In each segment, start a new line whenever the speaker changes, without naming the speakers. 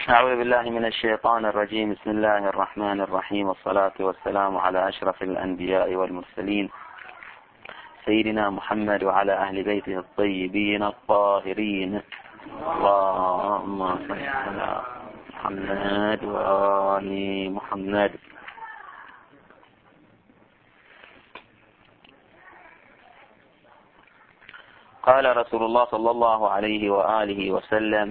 أعوذ بالله من الشيطان الرجيم. بسم الله الرحمن الرحيم، والصلاة والسلام على أشرف الأنبياء والمرسلين سيدنا محمد وعلى أهل بيته الطيبين الطاهرين. اللهم صل على محمد وآل محمد. قال رسول الله صلى الله عليه وآله وسلم: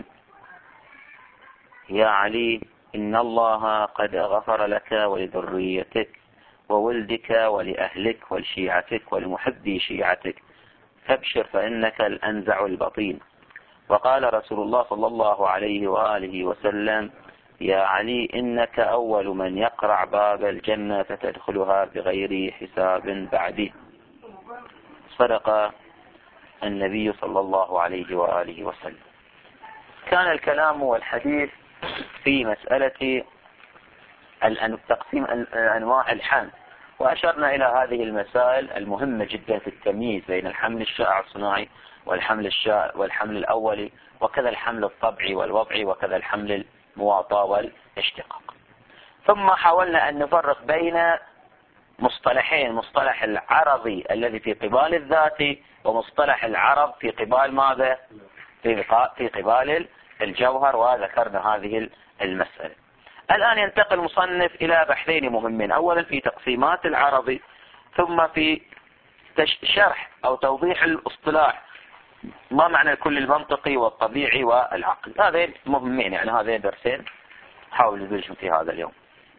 يا علي، إن الله قد غفر لك ولذريتك وولدك ولأهلك ولشيعتك ولمحبي شيعتك، فابشر فإنك الأنزع البطين. وقال رسول الله صلى الله عليه وآله وسلم: يا علي، إنك أول من يقرع باب الجنة فتدخلها بغير حساب بعدي. صدق النبي صلى الله عليه وآله وسلم. كان الكلام والحديث في مسألة تقسيم أنواع الحمل، وأشرنا إلى هذه المسائل المهمة جدا في التمييز بين الحمل الشائع الصناعي والحمل الأولي، وكذا الحمل الطبعي والوضعي، وكذا الحمل المواطاة والاشتقاق. ثم حاولنا أن نفرق بين مصطلحين: مصطلح العرضي الذي في قبال الذاتي، ومصطلح العرض في قبال ماذا؟ في قبال الجوهر، وذكرنا هذه المسألة. الآن ينتقل المصنف إلى بحثين مهمين: أولا في تقسيمات العرضي، ثم في شرح أو توضيح الاصطلاح، ما معنى الكل المنطقي والطبيعي والعقل. هذين مهمين، يعني هذين درسين حاول ندرسهم في هذا اليوم.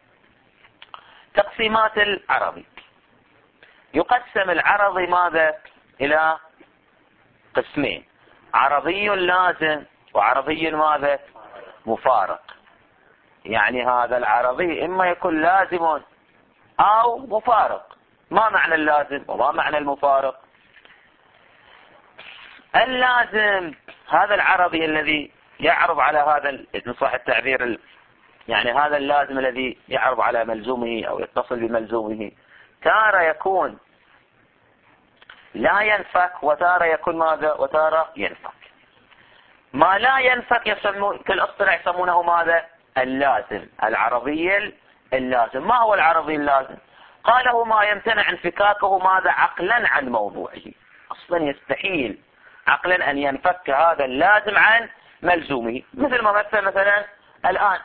تقسيمات العرضي: يقسم العرضي ماذا؟ إلى قسمين: عرضي لازم وعرضي ماذا؟ مفارق. يعني هذا العرضي إما يكون لازم أو مفارق. ما معنى اللازم وما معنى المفارق؟ اللازم هذا العرضي الذي يعرض على هذا، إن صح التعبير، يعني هذا اللازم الذي يعرض على ملزومه أو يتصل بملزومه، تارة يكون لا ينفك، وتارة يكون ماذا؟ وتارة ينفك. ما لا ينفك في الاصطلاح يسمونه ماذا؟ اللازم، العرضي اللازم. ما هو العرضي اللازم؟ قاله ما يمتنع انفكاكه ماذا؟ عقلا عن موضوعه. اصلا يستحيل عقلا ان ينفك هذا اللازم عن ملزومه. مثل ما مثلا الان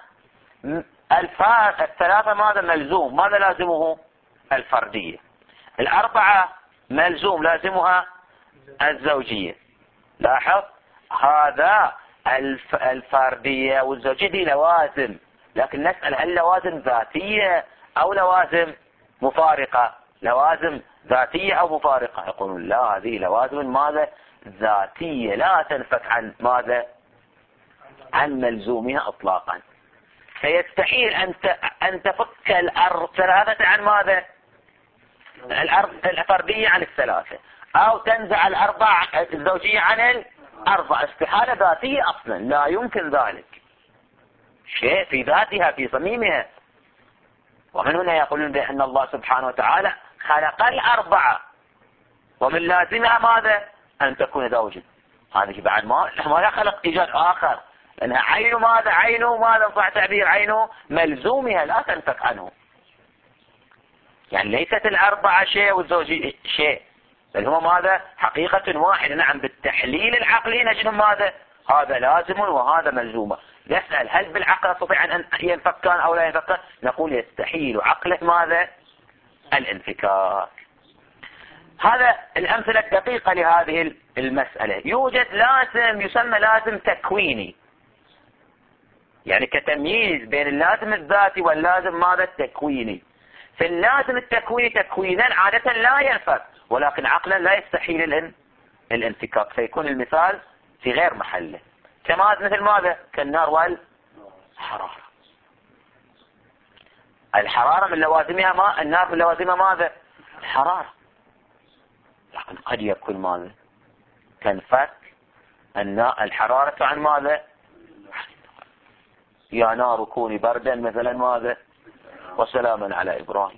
الثلاثة ماذا ملزوم؟ ماذا لازمه؟ الفردية. الأربعة ملزوم لازمها الزوجية. لاحظ هذا الفردية والزوجية دي لوازم، لكن نسأل هل لوازم ذاتية أو لوازم مفارقة؟ لوازم ذاتية أو مفارقة؟ يقولون لا، هذه لوازم ماذا؟ ذاتية، لا تنفك عن ماذا؟ عن ملزومها إطلاقا. فيستحيل أن تفك الثلاثة عن ماذا؟ الفردية عن الثلاثة، أو تنزع الأربع الزوجية عن الأربع. استحالة ذاتية أصلا، لا يمكن ذلك. شيء في ذاتها في صميمها. ومن هنا يقولون بأن الله سبحانه وتعالى خلق الأربعة، ومن لازمها ماذا؟ أن تكون زوجا. هذه بعد ما لا خلق إيجاد آخر، لأنها عين ماذا؟ عينه ماذا؟ صح تعبير عينه ملزومها لا تنفك عنه. يعني ليست الأربعة شيء والزوجية شيء، بل هما ماذا؟ حقيقة واحدة. نعم، بالتحليل العقلي نجد ماذا؟ هذا لازم وهذا ملزوم. نسأل هل بالعقل يستطيع أن ينفكان أو لا ينفكان؟ نقول يستحيل عقله ماذا؟ الانفكاك. هذا الأمثلة الدقيقة لهذه المسألة. يوجد لازم يسمى لازم تكويني، يعني كتمييز بين اللازم الذاتي واللازم ماذا؟ التكويني. في اللازم التكويني تكوينا عادة لا ينفك، ولكن عقلا لا يستحيل الانفكاك، فيكون المثال في غير محله. كما مثل ماذا؟ كالنار والحرارة. الحرارة من لوازمها ما؟ النار من لوازمها ماذا؟ الحرارة. لكن قد يكون ماذا؟ تنفك الحرارة عن ماذا؟ يا نار كوني بردا مثلا ماذا؟ وسلاما على إبراهيم.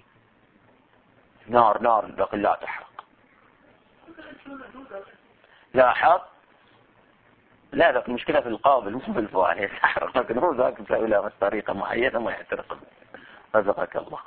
نار لكن لا تحرق. لاحظ لا ذاك المشكلة في القابل مو في الفاعل يسحر، لكن هو ذاك مسوي له طريقة معينة ما يعترف. رزقك الله.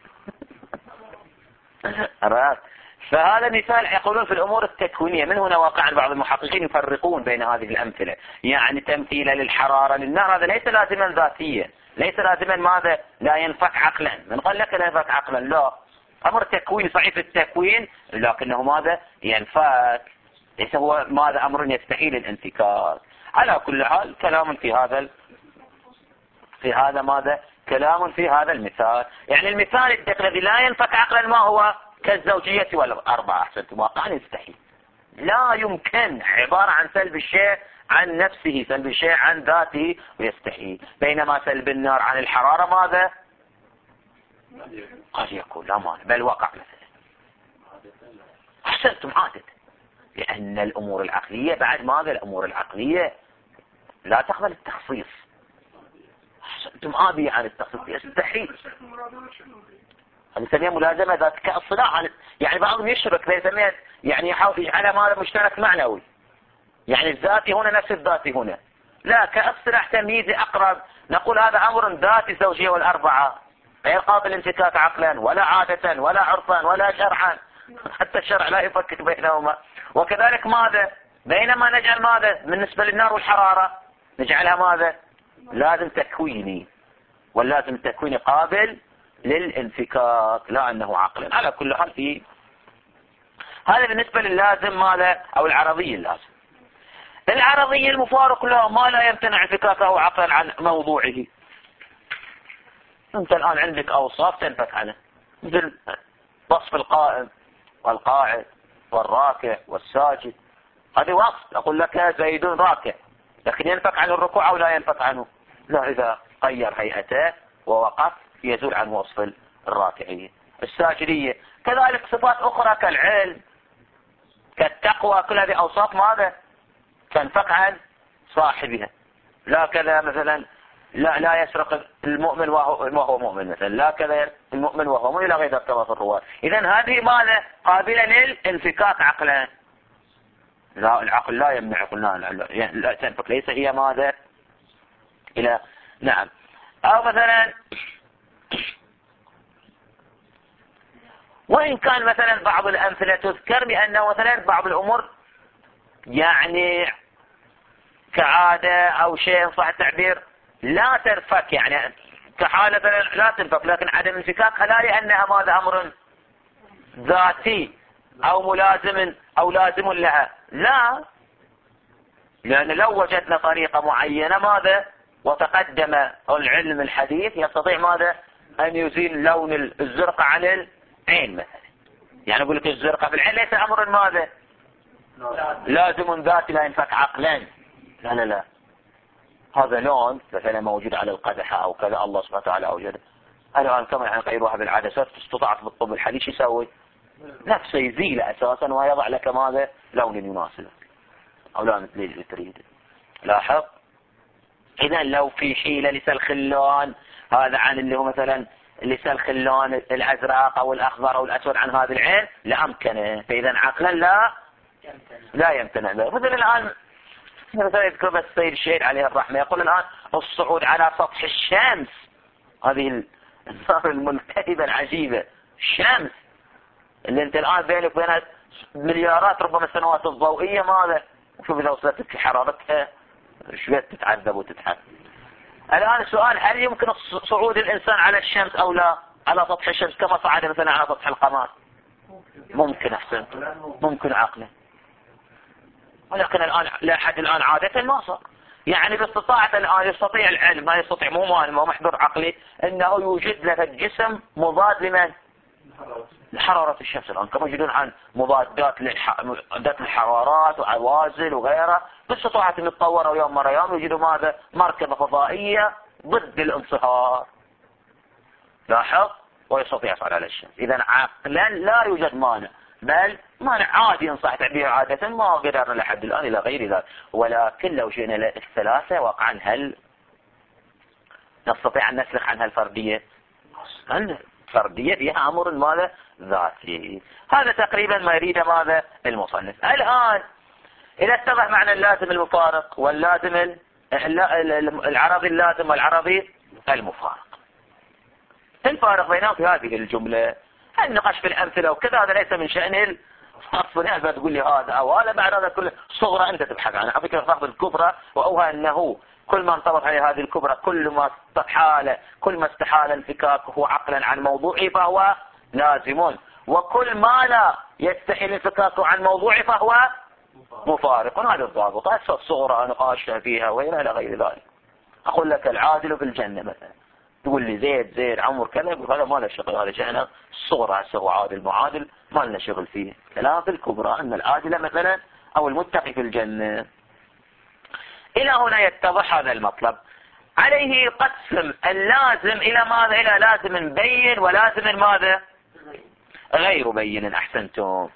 فهذا مثال يقولون في الأمور التكوينية. من هنا واقعا بعض المحققين يفرقون بين هذه الأمثلة، يعني تمثيل للحرارة للنار هذا ليس لازما ذاتيا، ليس لازما ماذا لا ينفك عقلا. من قال لك لا ينفك عقلا؟ لا، أمر تكويني صحيح في التكوين، لكنه ماذا ينفك، ليس هو ماذا أمر يستحيل الانفكاك. على كل حال كلام في هذا ماذا كلام في هذا المثال. يعني المثال الدقيق الذي لا ينفك عقلا ما هو؟ كالزوجية والأربعة. أحسنتم، واقعا يستحيل، لا يمكن، عبارة عن سلب الشيء عن نفسه، سلب الشيء عن ذاته، ويستحيل. بينما سلب النار عن الحرارة ماذا قد يكون لا مانع، بل وقع مثلا. أحسنتم، عادة، لأن الأمور العقلية بعد ماذا الأمور العقلية لا تقبل التخصيص. أحسنتم، عادية عن التخصيص، يستحيل. هذه نسميها ملازمة ذات كالصلاح. يعني بعضهم يشرك يسميها، يعني يحاول يجعلها ماذا مشترك معنوي، يعني الذاتي هنا نفس الذاتي هنا. لا، كالصلاح تمييزي أقرب، نقول هذا أمر ذاتي الزوجية والأربعة غير قابل انفكاك عقلا ولا عادة ولا عرفا ولا شرعا، حتى الشرع لا يفكك بينهما. وكذلك ماذا بينما نجعل ماذا بالنسبة للنار والحرارة نجعلها ماذا لازم تكويني، واللازم التكويني قابل للانفكاك لا أنه عقلا. على كل حال في هذا بالنسبة للازم ماذا أو العرضي اللازم. العرضي المفارق له ما لا يمتنع انفكاكه عقلا عن موضوعه. أنت الآن عندك أوصاف تنفك عنه، مثل وصف القائم والقاعد والراكع والساجد، هذه وصف. أقول لك زيد راكع، لكن ينفك عنه الركوع أو لا ينفك عنه؟ لا، إذا غير هيئته ووقف يزول عن وصف الراكعية. الساجدية كذلك صفات أخرى كالعلم كالتقوى، كل هذه أوصاف ماذا تنفك عن صاحبها. لا كذا مثلا لا يسرق المؤمن وهو مؤمن مثلا، لا كذا المؤمن وهو مؤمن، إلى غير ذلك كما في الرواة. إذن هذه ماذا قابلة للانفكاك عقلا. لا، العقل لا يمنع، قلنا لا تنفك، ليس هي ماذا إلى نعم. أو مثلا وإن كان مثلا بعض الأمثلة تذكر بأنه مثلا بعض الأمور يعني كعادة أو شيء صح التعبير لا تنفك، يعني كحالة لا تنفك، لكن عدم انفكاكها لا لأنها ماذا أمر ذاتي أو ملازم أو لازم لها، لا، لأن لو وجدنا طريقة معينة ماذا وتقدم العلم الحديث يستطيع ماذا أن يزيل لون الزرقة عن العين مثلا. يعني أقول لك الزرقة في العين ليس أمر ماذا لازم ذاتي لا ينفك عقلا، لا لا لا، هذا لون مثلا موجود على القدحة أو كذا الله سبحانه وتعالى أوجده. الآن كما يعني غيرها بالعدسات استطاعت بالطب الحديث يسوي نفسه يزيل أساسا ويضع لك ماذا لون يناسبك أو لا مثل اللي تريد. لاحظ، إذا لو في حيلة لسلخ اللون هذا عن اللي هو مثلا لسلخ اللون الأزرق أو الأخضر أو الأسود عن هذه العين لأمكنه، فإذا عقلا لا يمتنع له. مثلا الآن مثلا يذكر السيد الشهيد عليه الرحمة يقول الآن الصعود على سطح الشمس، هذه النار الملتهبة العجيبة، الشمس اللي انت الآن بينك وبينها مليارات ربما السنوات الضوئية ماذا، وشوف إذا وصلت حرارتها شوية تتعذب وتتحد. الآن السؤال، هل يمكن صعود الإنسان على الشمس أو لا على سطح الشمس كما صعد مثلا على سطح القمر؟ ممكن، أحسن، ممكن عقلا، ولكن الآن لا أحد الآن عادة ما صار. يعني باستطاعة الآن يستطيع العلم ما يستطيع مو محضر عقلي أنه يوجد له الجسم مضاد لمن؟ لحرارة الشمس. الآن كما يجدون عن مضادات للحرارات وعوازل وغيرها، باستطاعة أن يتطوروا يوم مرة يوم يجدوا ماذا مركبة فضائية ضد الانصهار. لاحظ، ويستطيع يفعل على الشمس. إذا عقلا لا يوجد مانع، بل مانع عادي إن صح تعبير عادة ما قدرنا لحد الآن إلى غير ذلك. ولكن لو جئنا للثلاثة واقعا هل نستطيع أن نسلخ عنها الفردية؟ الفردية فيها أمر ماذا ذاتي. هذا تقريبا ما يريد ماذا المصنف. الآن إذا اتضح معنى اللازم المفارق واللازم العربي اللازم والعربي المفارق، الفارق بينهم في هذه الجملة. النقاش في الأمثلة وكذا هذا ليس من شأن الفصل. يعني تقول لي هذا أو هذا، بعد هذا كله صغرى أنت تبحث عنها. على فكرة فاقد الكبرى وأوها أنه كل ما انطبق عليه هذه الكبرى كل ما استحال انفكاكه عقلا عن موضوعه فهو لازم، وكل ما لا يستحيل انفكاكه عن موضوعه فهو مفارق. هذا الضابط. هسه الصغرى نقاشنا فيها وإلى غير ذلك. أقول لك العادل في الجنة مثلا، تقول لي زيد عمر كذا، يقول هذا ما له شغل، هذا جهنم. الصغرى هسه هو عادل معادل ما لنا شغل فيه. كلام في الكبرى أن العادل مثلا أو المتقي في الجنة. إلى هنا يتضح هذا المطلب. عليه قسم اللازم إلى ماذا؟ إلى لازم بين ولازم ماذا؟ غير بين. أحسنتم.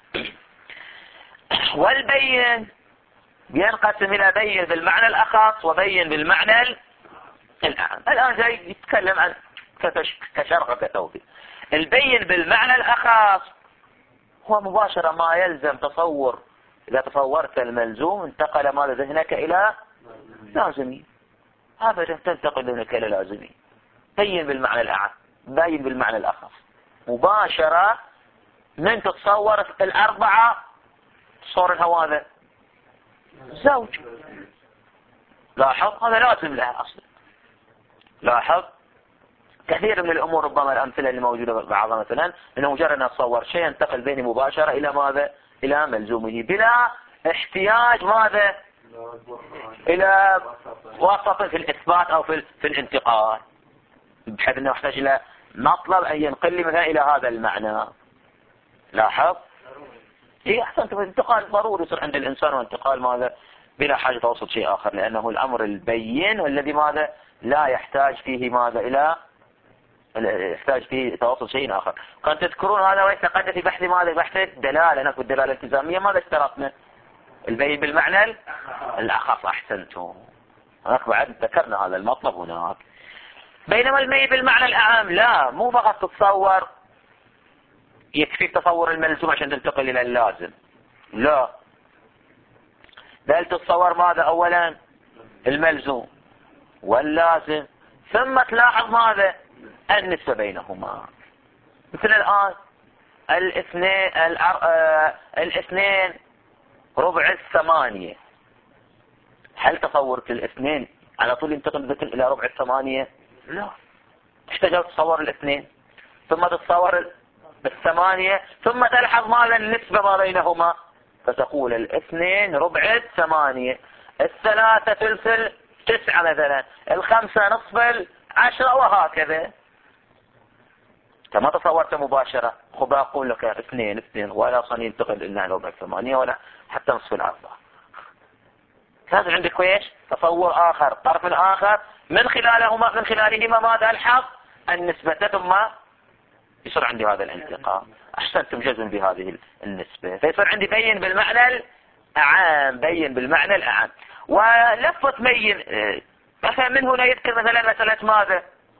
والبين ينقسم إلى بين بالمعنى الأخص وبين بالمعنى الأعم. الآن جاي يتكلم عن كشرق كتوفي. البين بالمعنى الأخص هو مباشرة ما يلزم تصور. إذا تصورت الملزوم انتقل ماذا ذهنك إلى لازمي، أبدا تنتقل ذهنك إلى لازمي. بين بالمعنى الأعم، بين بالمعنى الأخص. مباشرة من تتصور الأربعة صور هذا زوج. لاحظ هذا لازم لها أصلا. لاحظ كثير من الأمور ربما الأمثلة اللي موجودة بعضها مثلا إنه مجرد أن أتصور شيء ينتقل بيني مباشرة إلى ماذا؟ إلى ملزومه بلا احتياج ماذا؟ إلى واسطة في الإثبات أو في الانتقال، بحيث أنه يحتاج إلى مطلب أن ينقل لي مثلا إلى هذا المعنى. لاحظ إيه أحسنت. الانتقال ضروري يصير عند الإنسان، وانتقال ماذا؟ بلا حاجة توصل شيء آخر، لأنه الأمر البين والذي ماذا؟ لا يحتاج فيه ماذا؟ إلى يحتاج فيه توصل شيء آخر. كان تذكرون هذا ويتقدم في بحث ماذا؟ بحث الدلالة. نفس الدلالة الالتزامية ماذا اشترطنا؟ البين بالمعنى الأخص. أحسنتم. هناك بعد ذكرنا هذا المطلب هناك. بينما البين بالمعنى الأعم لا، مو فقط تتصور يكفي تصور الملزوم عشان تنتقل إلى اللازم، لا، بل تتصور ماذا؟ أولا الملزوم واللازم، ثم تلاحظ ماذا؟ النسبة بينهما. مثل الآن الاثنين ربع 8. هل تصورت الاثنين على طول ينتقل بك إلى ربع 8؟ لا، تحتاج تصور الاثنين ثم تتصور 8 ثم تلحظ ماذا؟ النسبة ما بينهما، فتقول الاثنين ربع 8، 3 ثلث 9 مثلا، 5 نصف 10 وهكذا. كما تصورت مباشرة. خب أقول لك 2 ولا صن ينتقل إلا ربع 8 ولا حتى نصف 4. لازم عندك ايش؟ تصور آخر، طرف آخر من خلالهما ماذا ألحظ؟ النسبة، ثم يصير عندي هذا الانتقال. أحسنتم جزم بهذه النسبة، فيصير عندي بين بالمعنى الأعام. بين بالمعنى الأعام. ولفظ بين مثلا من هنا يذكر مثلا مسألة ماذا؟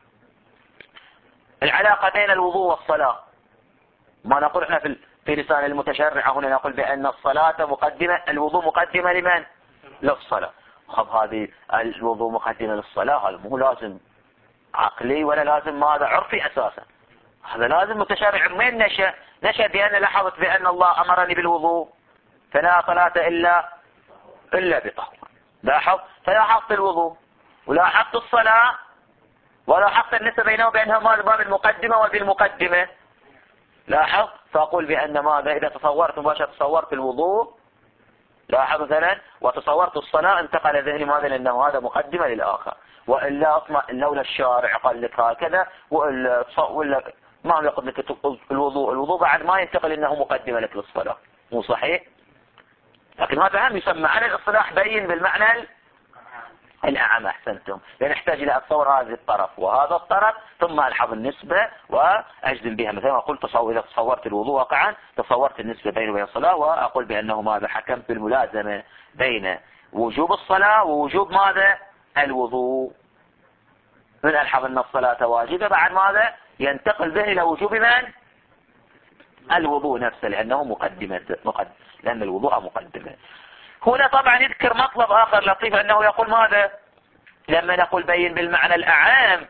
العلاقة بين الوضوء والصلاة. ما نقول احنا في لسان المتشرع هنا نقول بأن الصلاة مقدمة، الوضوء مقدمة لمن؟ للصلاة. خب هذه الوضوء مقدمة للصلاة، هذا مو لازم عقلي ولا لازم ماذا؟ عرفي أساسا. هذا لازم متشرع. من نشأ بأن لاحظت بأن الله أمرني بالوضوء فلا صلاة إلا بطهور. لاحظ، فلاحظت الوضوء ولاحظت الصلاة ولاحظت النسبة بينه وبينها ماذا؟ باب المقدمة وبالمقدمة. لاحظ، فأقول بأن ماذا؟ إذا تصورت مباشرة تصورت الوضوء، لاحظ مثلا، وتصورت الصلاة، انتقل ذهني ماذا؟ لأنه هذا مقدمة للآخر. وإلا لولا الشارع قال لك هكذا ولا ما يقول لك الوضوء بعد ما ينتقل انه مقدمة لك للصلاة. مو صحيح؟ لكن هذا هم يسمى على الاصطلاح بين بالمعنى الأعم. أحسنتم. لأن نحتاج إلى أتصور هذا الطرف وهذا الطرف ثم ألحظ النسبة وأجزم بها. مثلا أقول إذا تصورت الوضوء واقعا تصورت النسبة بينه وبين الصلاة، وأقول بأنه ماذا؟ حكمت بالملازمة بين وجوب الصلاة ووجوب ماذا؟ الوضوء. من ألحظ أن الصلاة واجبة بعد ماذا؟ ينتقل به إلى وجوب من؟ الوضوء نفسه، لأنه لأن الوضوء مقدمة. هنا طبعا يذكر مطلب آخر لطيف، أنه يقول ماذا لما نقول بين بالمعنى الأعام،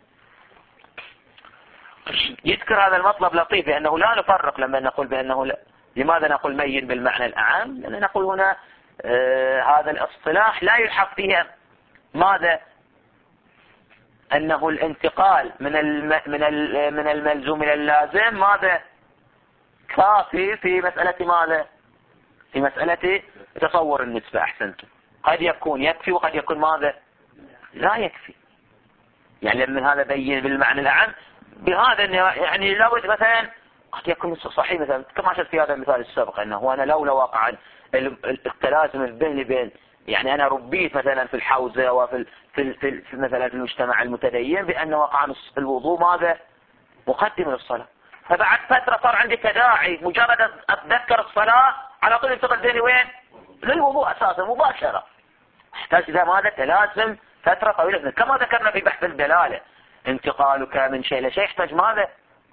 يذكر هذا المطلب لطيف بأنه لا نفرق لما نقول بأنه لا. لماذا نقول بين بالمعنى الأعام؟ لأن نقول هنا هذا الاصطلاح لا يلحق فيه ماذا أنه الانتقال من الملزوم إلى اللازم ماذا كافي في مسألة ماذا، في مسألة تصور النسبة. أحسنت، قد يكون يكفي وقد يكون ماذا لا يكفي. يعني من هذا بين بالمعنى الأعم بهذا يعني لو مثلا قد يكون صحيح مثلا كما شفت في هذا المثال السابق، أنه أنا لولا واقعا التلازم الذهني بين يعني أنا ربيت مثلا في الحوزة وفي في مثلا في المجتمع المتدين بأن واقعا الوضوء ماذا مقدم للصلاة، فبعد فترة صار عندي تداعي مجرد أتذكر الصلاة على طول ينتقل ذهني وين؟ للوضوء أساسا مباشرة. احتاج إذا ماذا تلازم فترة طويلة، كما ذكرنا في بحث الدلالة انتقالك من شيء لشيء يحتاج ماذا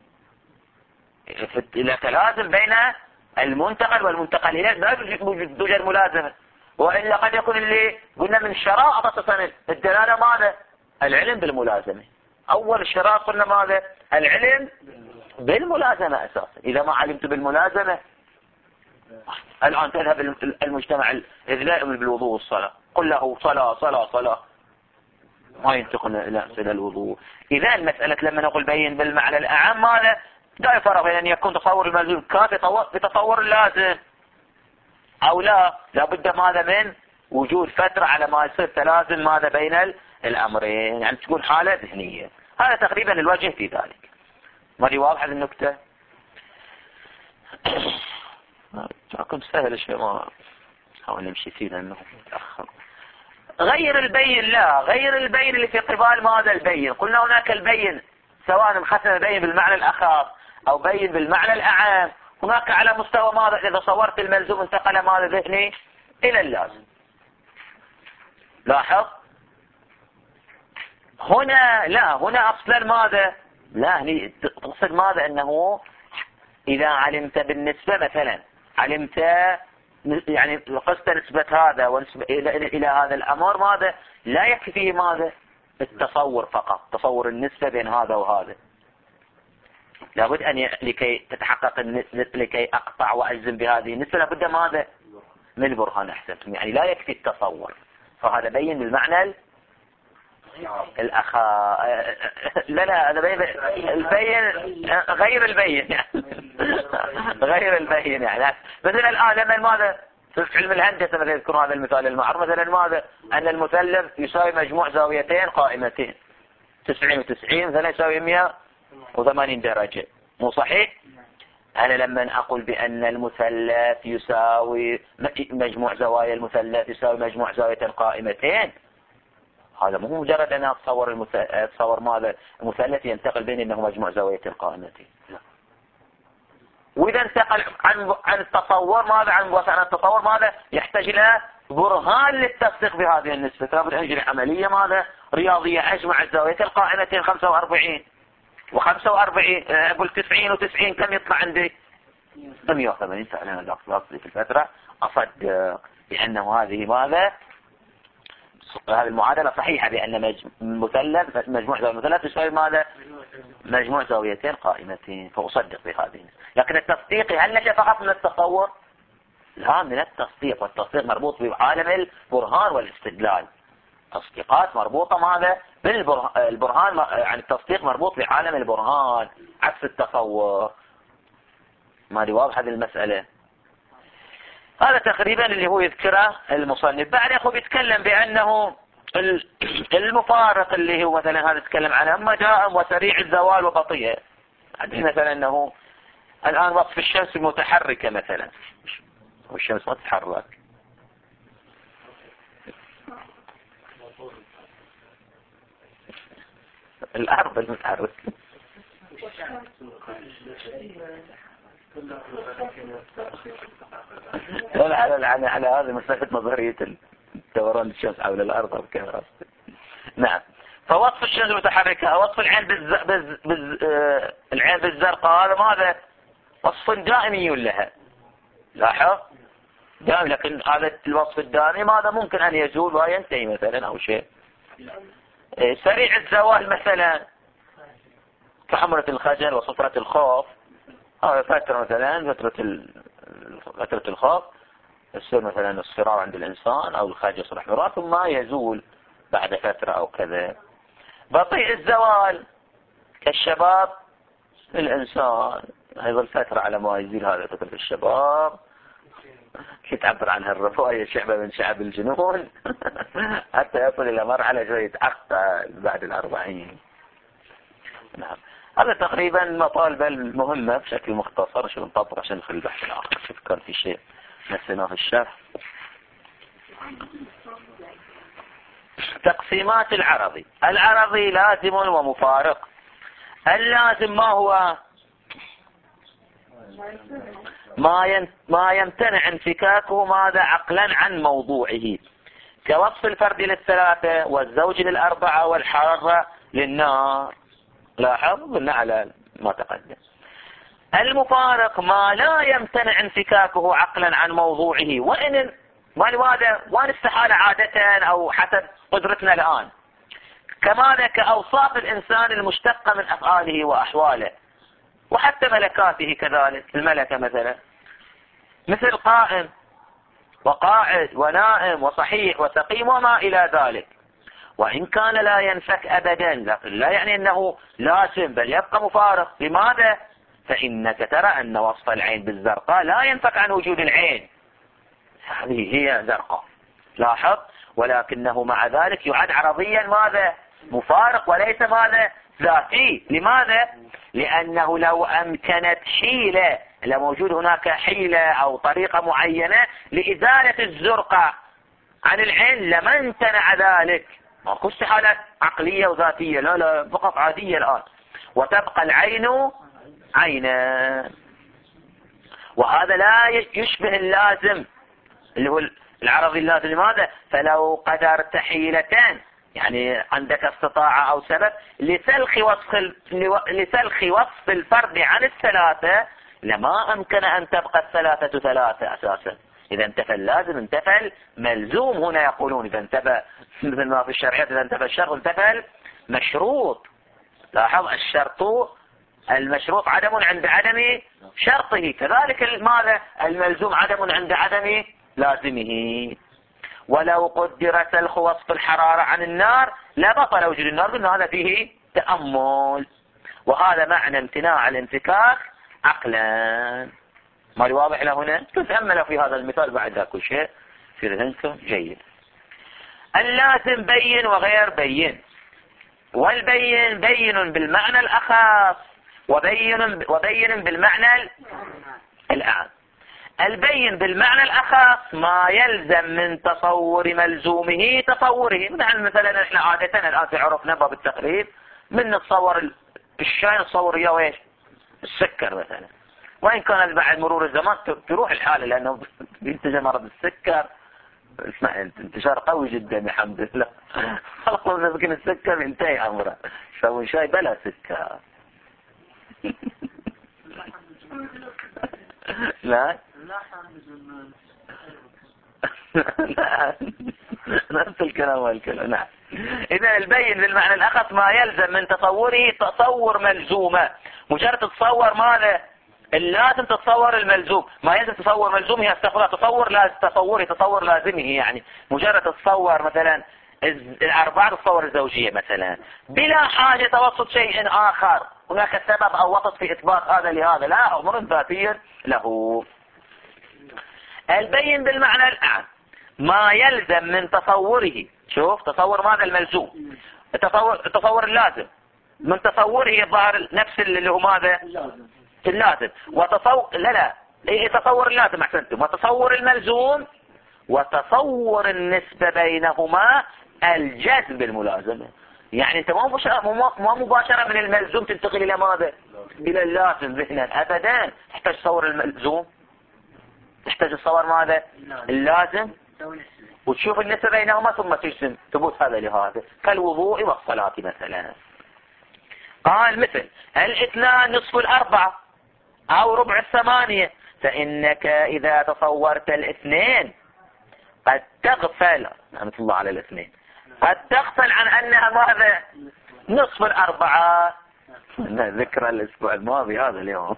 إلى تلازم بين المنتقل والمنتقل إليه، لا يوجد ملازمة. وإلا قد يكون اللي قلنا من شرائط أساسا الدلالة ماذا العلم بالملازمة. أول الشرائط قلنا ماذا العلم بالملازمة أساسا. إذا ما علمت بالملازمة الآن تذهب المجتمع إذ لا يؤمن بالوضوء والصلاة، قل له صلاة صلاة صلاة ما ينتقل إلى الوضوء. إذا المسألة لما نقول بين بالمعنى الأعم ماذا لا يفرق بين أن يكون تصور الملزوم كافي بتصور اللازم أو لا، لابد ماذا من وجود فترة على ما يصير تلازم ماذا بين الأمرين، يعني تكون حالة ذهنية. هذا تقريبا الوجه في ذلك. ما دي واضحة النكتة؟ كنت سهل شيء ما حاول نمشي فيه لأنه متأخر. غير البين، لا غير البين اللي في قبال ماذا البين. قلنا هناك البين سواء انقسم البين بالمعنى الأخص أو بين بالمعنى الأعام. هناك على مستوى ماذا إذا صورت الملزوم انتقل ماذا ذهني إلى اللازم. لاحظ هنا لا، هنا أصلا ماذا لا تقصد ماذا أنه إذا علمت بالنسبة مثلا علمت يعني قصد نسبة هذا ونسبة إلى هذا الأمر ماذا لا يكفي فيه ماذا التصور فقط، تصور النسبة بين هذا وهذا. لابد أن لكي تتحقق لكي أقطع وأجزم بهذه النسبة لابد ماذا من برهان. أحسنتم، يعني لا يكفي التصور. فهذا بين بالمعنى لا هذا البين غير البين يعني غير البين يعني. مثلا الآن لما ماذا في علم الهندسة مثلا يذكر هذا المثال المعروف مثلا ماذا أن المثلث يساوي مجموع زاويتين قائمتين 90 و90 مثلا يساوي 180 درجة، مو صحيح؟ أنا لما أقول بأن المثلث يساوي مجموع زوايا المثلث يساوي مجموع زاويتين قائمتين، هذا مو مجرد أن أتصور ماذا المثلث ينتقل بين أنه مجموع زاويتين قائمتين. وإذا انتقل عن التصور ماذا عن التصور ماذا يحتاج إلى برهان للتصديق بهذه النسبة. لابد أن أجري عملية ماذا رياضية أجمع الزاويتين القائمتين 45 و45 أقول 90 و90 كم يطلع عندي 180 فعلا. الأخلاق في الفترة أصدق بأنه هذه ماذا هذه المعادلة صحيحة بأن مثلث مجموع زاوية المثلث يساوي ماذا مجموع زاويتين قائمتين، فأصدق بهذه. لكن التصديق هل نشأ فقط من التصور؟ لا، من التصديق، والتصديق مربوط بعالم البرهان والاستدلال. تصديقات مربوطة ماذا بالبرهان يعني التصديق مربوط بعالم البرهان عكس التصور. ما دي واضحة هذه المسألة. هذا تقريبا اللي هو يذكره المصنف. بعد أخو بيتكلم بأنه المفارق اللي هو مثلا هذا يتكلم عنه أما دائم وسريع الزوال وبطيء. مثلا أنه الآن وصف الشمس المتحركة مثلا، والشمس ما تتحرك. الأرض المتحرك. على هذه مسألة نظرية دوران الشمس حول الأرض أو كذا. نعم. فوصف الشمس المتحركة وصف العين العين بالزرقاء هذا ماذا وصف دائمي لها. لاحظ دائم، لكن هذا الوصف الدائم هذا ممكن أن يزول وينتهي مثلا أو شيء. سريع الزوال مثلا كحمرة الخجل وصفرة الخوف، هذا فترة مثلا فترة الخوف يصير مثلا الصراع عند الإنسان أو الخجل يصير احمرار ثم يزول بعد فترة أو كذا. بطيء الزوال كالشباب الإنسان يظل فترة على ما يزيل هذا فترة الشباب، يتعبر عنها الرفاية شعبة من شعب الجنون حتى يصل إلى مرحلة شوية يتعقد بعد 40. نعم، هذا تقريبا مطالب المهمة بشكل مختصر عشان نطبق عشان ندخل البحث الآخر. شوف كان في شيء نسيناه في الشرح. تقسيمات العرضي. العرضي لازم ومفارق. اللازم ما هو؟ ما يمتنع انفكاكه ماذا عقلا عن موضوعه، كوصف الفرد للثلاثة والزوج للأربعة والحارة للنار. لاحظ قلنا على ما تقدم. المفارق ما لا يمتنع انفكاكه عقلا عن موضوعه، وان استحال عادة أو حسب قدرتنا الآن، كماذا كأوصاف الإنسان المشتقة من أفعاله وأحواله وحتى ملكاته كذلك. الملكة مثلا مثل قائم وقاعد ونائم وصحيح وسقيم وما إلى ذلك، وإن كان لا ينفك أبدا، لكن لا يعني أنه لازم بل يبقى مفارق. لماذا؟ فإنك ترى أن وصف العين بالزرقاء لا ينفك عن وجود العين، هذه هي زرقاء، لاحظ، ولكنه مع ذلك يعد عرضيا ماذا؟ مفارق وليس ماذا؟ ذاتي. لماذا؟ لأنه لو أمكنت حيلة، لو موجود هناك حيلة أو طريقة معينة لإزالة الزرقاء عن العين لما امتنع ذلك. ماكو استحالة عقلية وذاتية، لا فقط عادية الآن، وتبقى العين عينا. وهذا لا يشبه اللازم اللي هو العرضي اللازم. لماذا؟ فلو قدرت حيلتان، يعني عندك استطاعة أو سبب لسلخ وصف الفرد عن الثلاثة، لما أمكن أن تبقى الثلاثة ثلاثة أساسا. إذا انتفى اللازم انتفى الملزوم. هنا يقولون إذا انتفى مثل ما في الشرعيات، إذا انتفى الشرط انتفى المشروط. لاحظ، الشرط المشروط عدم عند عدم شرطه، كذلك ماذا؟ الملزوم عدم عند عدم لازمه. ولو قدر سلخ وصف الحرارة عن النار لبطل وجود النار، قلنا هذا فيه تأمل، وهذا معنى امتناع الانفكاك عقلا. ما واضح لهنا؟ تتأمل في هذا المثال بعد ذاك شيء في ذهنكم جيد. اللازم بين وغير بين. والبين بين بالمعنى الأخص وبين بالمعنى الأعم. البين بالمعنى الأخص ما يلزم من تصور ملزومه تصوره. مثلا احنا عادة الآن في عرفنا باب التقريب من نتصور الشاي نتصور اياه ايش؟ السكر مثلا، وإن كان بعد مرور الزمان تروح الحالة لأنه ينتج مرض السكر، اسمع انتشار قوي جدا الحمد لله. خلق ممكن السكر ينتهي أمره، يسوي شاي بلا سكر. لا نفس الكلام والكلام. نعم. إذا البين بالمعنى الأخص ما يلزم من تصوره تصور ملزومة. مجرد تتصور ماذا؟ لازم تتصور الملزوم. ما يلزم تصور ملزوم هي استغفر تصور لازم تصور لازمه، يعني مجرد تتصور مثلا الأربعة تصور الزوجية مثلا بلا حاجة توسط شيء آخر، هناك سبب أو وسط في إثبات هذا لهذا، لا أمر ذاتيا له. البين بالمعنى الأعم ما يلزم من تصوره. شوف تصور ماذا؟ الملزوم. تصور اللازم من تصوره يظهر نفس اللي هو ماذا؟ اللازم. لا تصور اللازم أحسنتم. وتصور الملزوم وتصور النسبة بينهما الجذب الملازمة. يعني انت ما مباشرة من الملزوم تنتقل الى ماذا؟ الى اللازم ذهنا ابدا. تحتاج تصور الملزوم، تحتاج تصور ماذا؟ اللازم، وتشوف النسبة بينهما ثم تجزم ثبوت هذا لهذا، كالوضوء والصلاة مثلا. قال مثل الاثنان نصف الأربعة أو ربع الثمانية، فإنك إذا تصورت الاثنين قد تغفل، رحمة الله على الاثنين، قد تغفل عن أنها ماذا؟ نصف الأربعة. ذكرى الأسبوع الماضي هذا اليوم.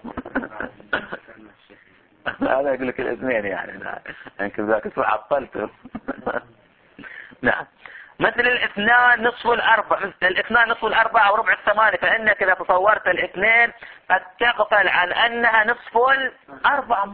هذا يقول لك الاثنين يعني يمكن ذاك الأسبوع عطلته. نعم. مثل الاثنان نصف الأربعة، مثل الاثنان نصف الأربعة وربع الثمانية، فإنك إذا تصورت الاثنين قد تغفل عن أنها نصف الأربعة.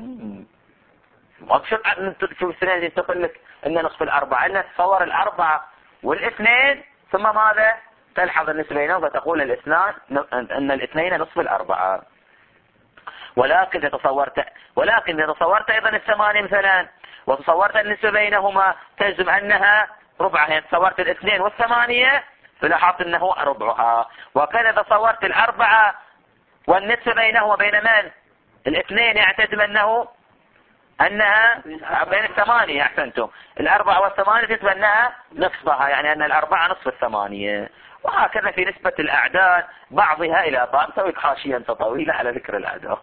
شوف السنين اللي تقول لك إن نصف الأربعة، إنها تصور الأربعة والاثنين ثم ماذا؟ تلحظ النسبة بينهم فتقول الاثنان أن الاثنين نصف الأربعة. ولكن إذا تصورت أيضا الثمانية مثلا وتصورت النسبة بينهما تجزم أنها ربعها، يعني تصورت الاثنين والثمانية فلاحظت أنه ربعها. وكذا تصورت الأربعة والنسبة بينهما بين من؟ الاثنين، يعتزم أنها بين الثمانية. أحسنتم، الأربعة والثمانية تثبت أنها نصفها، يعني أن الأربعة نصف الثمانية. وهكذا في نسبة الأعداد بعضها إلى بعض. سويت حاشية طويلة على ذكر الأعداد.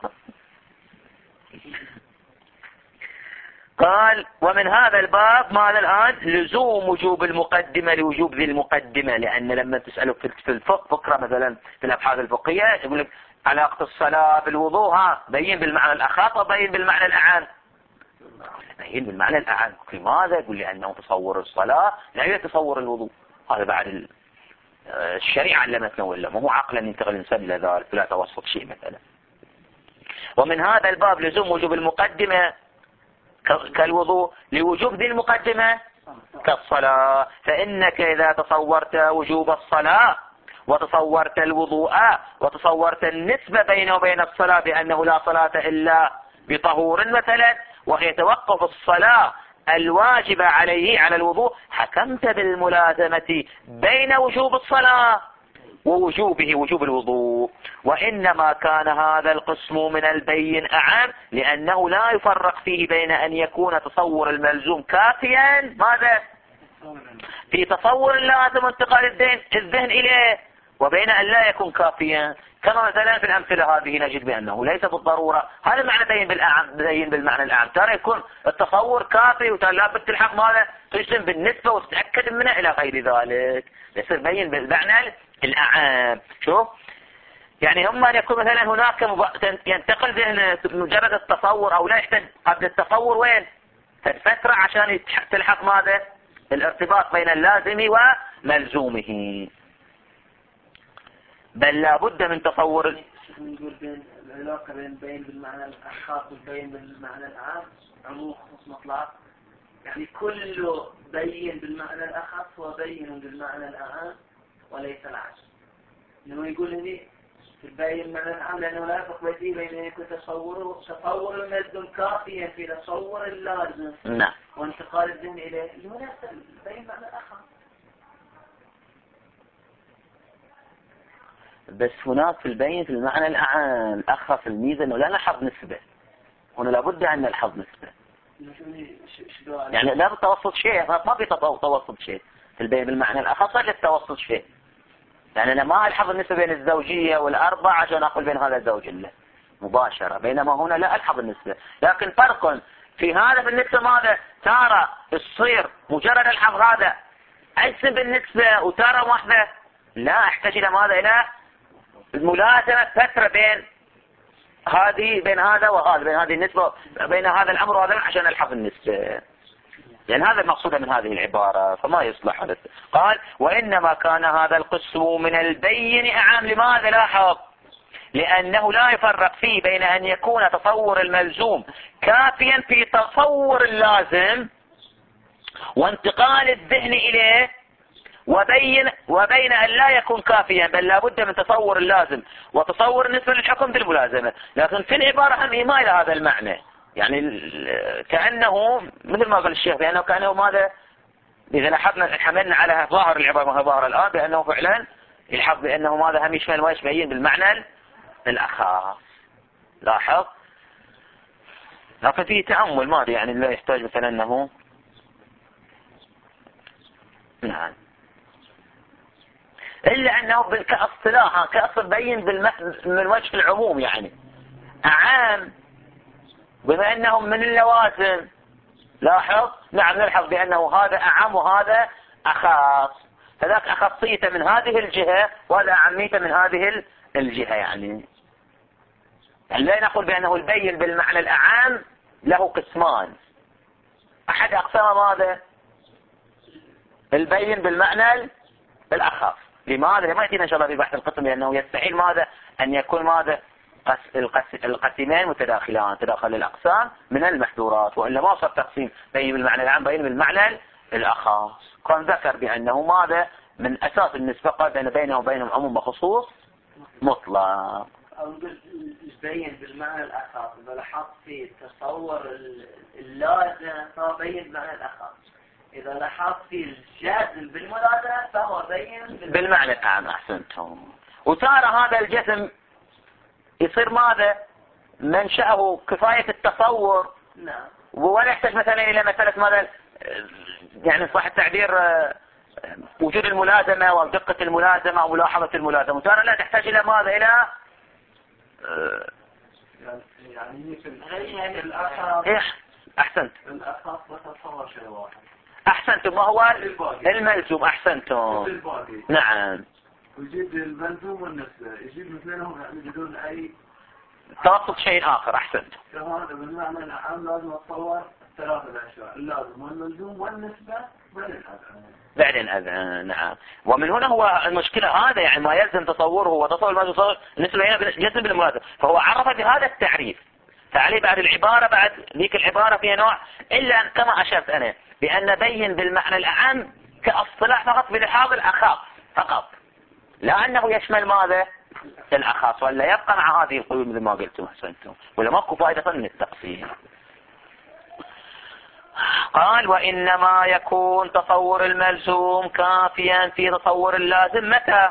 قال ومن هذا الباب ماذا الآن؟ لزوم وجوب المقدمة لوجوب ذي المقدمة. لأن لما تسألوا في الفقه فقرة مثلا في الأبحاث الفقهية يقول لك علاقة الصلاة بالوضوء، بين بالمعنى الأخص وبين بالمعنى الأعم. بين بالمعنى الأعم. لماذا؟ يقول لأنه تصور الصلاة لا يتصور الوضوء. هذا بعد الشريعة علمتنا ولا مو عقلا ينتقل الإنسان إلى ذلك، لا توسط شيء مثلا. ومن هذا الباب لزوم وجوب المقدمة كالوضوء لوجوب ذي المقدمة كالصلاة. فإنك إذا تصورت وجوب الصلاة وتصورت الوضوء وتصورت النسبة بينه وبين الصلاة بأنه لا صلاة إلا بطهور مثلا، وهي توقف الصلاة الواجب عليه على الوضوء، حكمت بالملازمة بين وجوب الصلاة ووجوبه وجوب الوضوء. وإنما كان هذا القسم من البين أعم لأنه لا يفرق فيه بين أن يكون تصور الملزوم كافيا ماذا في تصور اللازم انتقال الذهن إليه، وبين أن لا يكون كافيا. كما مثلا في الأمثلة هذه نجد بأنه ليس بالضرورة. هذا معنى بين بالمعنى الأعم. ترى يكون التصور كافي وترى لا بد تلحق ماذا تجزم بالنسبة وتتأكد منه إلى غير ذلك. يصير بين بالمعنى الأعم. شوف يعني هم أن يكون مثلا هناك ينتقل ذهن مجرد التصور أو لا يحتاج قبل التصور وين فترة عشان تلحق ماذا الارتباط بين اللازم وملزومه. بل لا بد من تصور.
نقول بين العلاقة بين بالمعنى الخاص وبين بالمعنى العام عموم خصوص مطلق، يعني كله بين بالمعنى الأخص وبين بالمعنى الأعام وليس العكس. إنه يقول هني تبين المعنى العام لأنه لا يفرق بين أن يكون تصور الملزم كافيا في تصور اللازم
نعم
وانتقال الذهن إليه المناسب بين معنى الآخر.
بس هناك في البين في المعنى الأعام أخف الميزة أنه لا نلحظ نسبة. هنا لابد أن نلحظ نسبة، يعني لا بتوسط شيء، ما في توسط شيء في البين بالمعنى الأخص لا توسط شيء. يعني أنا ما ألحظ النسبة بين الزوجية والأربعة عشان أقول بين هذا الزوج له مباشرة، بينما هنا لا ألحظ النسبة. لكن فرق في هذا بالنسبة ماذا ترى الصير مجرد الحظ هذا أجسم بالنسبة وترى واحدة لا أحتاج إلى ماذا إلى الملازمة فترة بين هذه بين هذا وهذا بين هذه النسبة بين هذا الأمر وهذا عشان ألحظ النسبة. يعني هذا المقصود من هذه العبارة فما يصلح هذا. قال وإنما كان هذا القسم من البين أعام. لماذا لاحظ؟ لأنه لا يفرق فيه بين أن يكون تصور الملزوم كافيا في تصور اللازم وانتقال الذهن إليه وبين أن لا يكون كافيا بل لابد من تصور اللازم وتصور النسبة للحكم بالملازمة. لكن في العبارة هم إيماء إلى هذا المعنى، يعني كأنه مثل ما قال الشيخ بأنه كأنه ماذا إذا لاحظنا حملنا على ظاهر العبارة وهي ظاهر الآن بأنه فعلا يلحظ بأنه ماذا هم يشمل ويشبين بالمعنى الأخص. لاحظ لكن فيه تأمل ماذا يعني لا يحتاج مثلا أنه نعم إلا أنه كاصطلاح كأصل بين من وجه العموم يعني أعام بما أنهم من اللوازم. لاحظ، نعم نلحظ بأنه هذا أعم وهذا أخص، فذاك أخصيته من هذه الجهة وهذا أعميته من هذه الجهة. يعني لا نقول بأنه البين بالمعنى الأعام له قسمان، أحد أقسام ماذا؟ البين بالمعنى الأخف. لماذا؟ لما يأتينا إن شاء الله في بحث القسم، لأنه يستحيل ماذا أن يكون ماذا القسمين متداخلان، تداخل الأقسام من المحذورات، وإلا ما صار تقسيم بين بالمعنى العام بين بالمعنى الأخص. كان ذكر بأنه ماذا من أساس النسبة قال بينه وبينهم عموم وخصوص مطلق.
أو يبين بالمعنى الأخص، إذا لاحظت في تصور اللازم فهو بين بالمعنى الأخص، إذا لاحظت في الجزم بالملازمة فهو بين
بالمعنى الأعم. أحسنتم. وترى هذا الجزم يصير ماذا منشأه كفاية التصور.
نعم.
ولا يحتاج مثلا إلى مسألة ماذا يعني صح التعبير وجود الملازمة ودقة الملازمة وملاحظة الملازمة. وترى لا تحتاج إلى ماذا إلى
يعني في الأخص.
أحسنت.
الأخص وتصور شيء واحد.
أحسنتم. ما هو الملزوم؟ أحسنتم. نعم.
ويجيب الملزوم والنسبة، يجيب مثلهم يعني بدون أي
توسط شيء آخر. أحسنتم.
هذا بالمعنى العام لازم أتصور ثلاثة أشياء، اللازم والملزوم والنسبة بعد الأذان.
نعم. ومن هنا هو المشكلة هذا، يعني ما يلزم تصوره وتصور ما تصور النسبة هنا جزم بالملازم، فهو عرف بهذا التعريف، فعليه بعد العبارة بعد ذيك العبارة فيها نوع، إلا كما أشرت أنا بأن بين بالمعنى الأعم كاصطلاح فقط بلحاظ الأخص فقط، لا أنه يشمل ماذا الأخص، ولا يبقى مع هذه القيود مثل ما قلتم. أحسنتم. ولا ماكو فائدة من التقسيم. قال وإنما يكون تصور الملزوم كافيا في تصور اللازم متى؟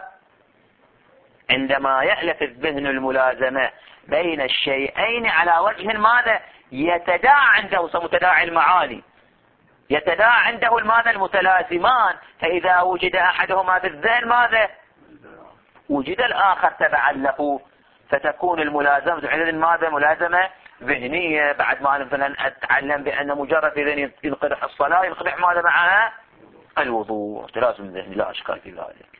عندما يألف الذهن الملازمة بين الشيئين على وجه ماذا يتداعى عنده متداعي المعاني، يتداعى عنده الماذا المتلازمان، فإذا وجد أحدهما في الذهن ماذا وجد الآخر تبعا له، فتكون الملازمة عندنا ماذا ملازمة ذهنية. بعد ما مثلا أتعلم بأن مجرد إذن ينقضح الصلاة ينقضح ماذا معها الوضوء، تلازم ذهني لا أشكال في ذلك.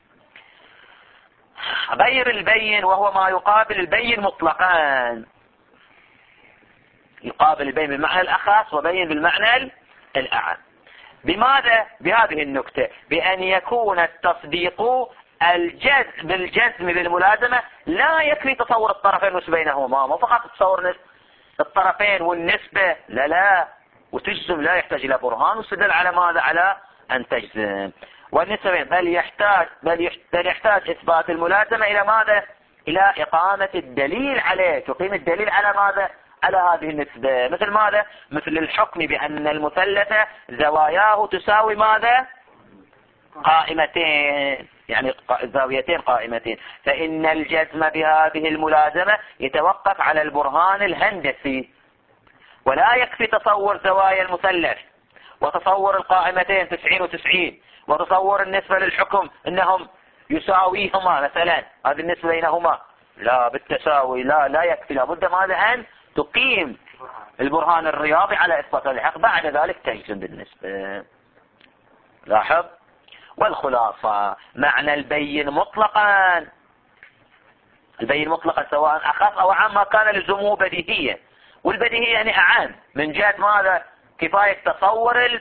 غير البين وهو ما يقابل البين مطلقان، يقابل البين بالمعنى الأخص وبين بالمعنى الأعم. بماذا؟ بهذه النكتة، بأن يكون التصديق بالجزم بالملازمة لا يكفي تصور الطرفين بينهما، ما فقط تصور الطرفين والنسبة، لا وتجزم لا يحتاج إلى برهان واستدل على ماذا على أن تجزم. والنسبة بل يحتاج إثبات الملازمة إلى ماذا إلى إقامة الدليل عليه، تقيم الدليل على ماذا على هذه النسبة، مثل ماذا مثل الحكم بأن المثلث زواياه تساوي ماذا قائمتين، يعني زاويتين قائمتين، فإن الجزم بهذه الملازمة يتوقف على البرهان الهندسي، ولا يكفي تصور زوايا المثلث وتصور القائمتين 90 و90 وتصور النسبة للحكم انهم يساويهما مثلا، هذه النسبة بينهما لا بالتساوي، لا يكفي، لابد ماذا ان تقيم البرهان الرياضي على اثبات الحق، بعد ذلك تجزم بالنسبة. لاحظ. والخلاصة معنى البين مطلقا، البين مطلقا سواء أخص أو عام ما كان لزومه بديهية، والبديهية يعني أعام من جهة ماذا كفاية تصور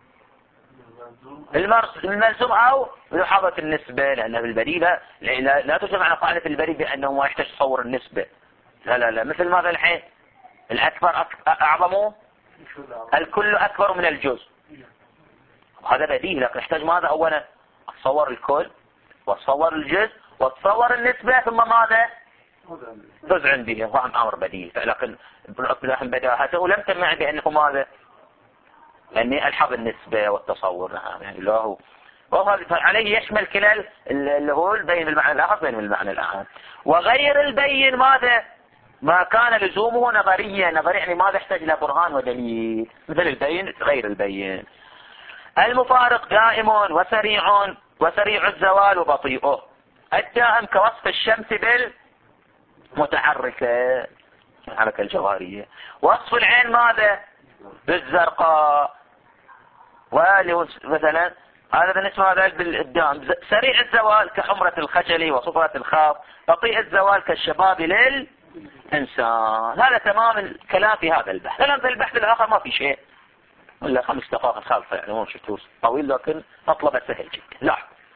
الملزوم أو ملاحظة النسبة، لأن في البديهي لا تجمع على قاعدة البديهي بأنه ما يحتاج تصور النسبة، لا مثل ماذا الحين الأكبر أعظمه الكل أكبر من الجزء، هذا بديهي، لكن يحتاج ماذا أولا أتصور الكل وأتصور الجزء وأتصور النسبة ثم ماذا تزع به، هو أمر بديهي، لكن بداهته لم تمنع بأنه ماذا لأني ألحظ النسبة والتصور. نعم يعني له وهذا عليه يشمل كلا اللي هو البين بالمعنى الآخر بين بالمعنى الأعم. وغير البين ماذا ما كان لزومه نظريا يعني ماذا يحتاج إلى برهان ودليل، مثل البين غير البين. المفارق دائم وسريع الزوال وبطيئه، الدائم كوصف الشمس بالمتحركة، الحركة الجوهرية. وصف العين ماذا؟ بالزرقاء. مثلا هذا بالنسبة هذا بالإبدام، سريع الزوال كحمرة الخجل وصفرة الخاف، بطيء الزوال كالشباب للإنسان. هذا تمام الكلام في هذا البحث. الآن في البحث الآخر ما في شيء إلا 5 دقائق خالصة، يعني مو شفتوه طويل لكن مطلبه سهل جدا. لا،